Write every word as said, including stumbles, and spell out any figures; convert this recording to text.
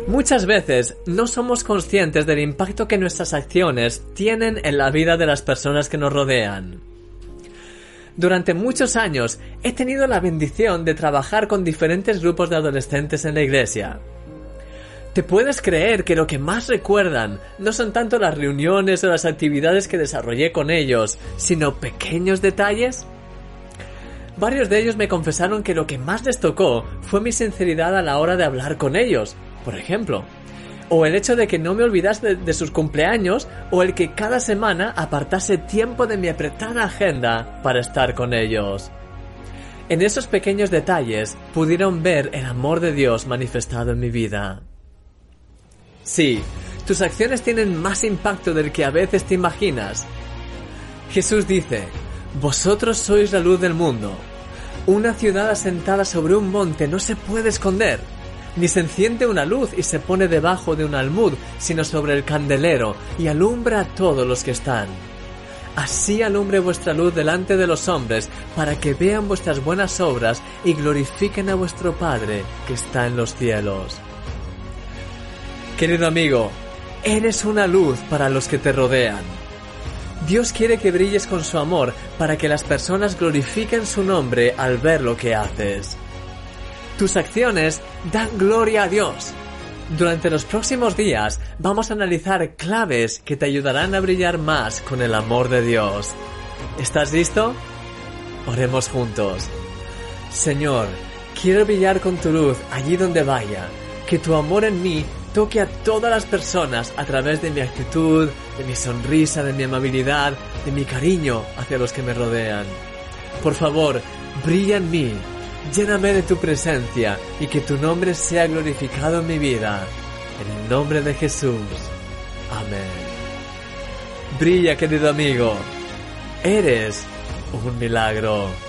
Muchas veces no somos conscientes del impacto que nuestras acciones tienen en la vida de las personas que nos rodean. Durante muchos años he tenido la bendición de trabajar con diferentes grupos de adolescentes en la iglesia. ¿Te puedes creer que lo que más recuerdan no son tanto las reuniones o las actividades que desarrollé con ellos, sino pequeños detalles? Varios de ellos me confesaron que lo que más les tocó fue mi sinceridad a la hora de hablar con ellos, por ejemplo, o el hecho de que no me olvidase de, de sus cumpleaños, o el que cada semana apartase tiempo de mi apretada agenda para estar con ellos. En esos pequeños detalles pudieron ver el amor de Dios manifestado en mi vida. Sí, tus acciones tienen más impacto del que a veces te imaginas. Jesús dice: vosotros sois la luz del mundo. Una ciudad asentada sobre un monte no se puede esconder. Ni se enciende una luz y se pone debajo de un almud, sino sobre el candelero, y alumbra a todos los que están. Así alumbre vuestra luz delante de los hombres, para que vean vuestras buenas obras y glorifiquen a vuestro Padre que está en los cielos. Querido amigo, eres una luz para los que te rodean. Dios quiere que brilles con su amor para que las personas glorifiquen su nombre al ver lo que haces. Tus acciones dan gloria a Dios. Durante los próximos días vamos a analizar claves que te ayudarán a brillar más con el amor de Dios. ¿Estás listo? Oremos juntos. Señor, quiero brillar con tu luz allí donde vaya. Que tu amor en mí toque a todas las personas a través de mi actitud, de mi sonrisa, de mi amabilidad, de mi cariño hacia los que me rodean. Por favor, brilla en mí. Lléname de tu presencia y que tu nombre sea glorificado en mi vida. En el nombre de Jesús. Amén. Brilla, querido amigo. Eres un milagro.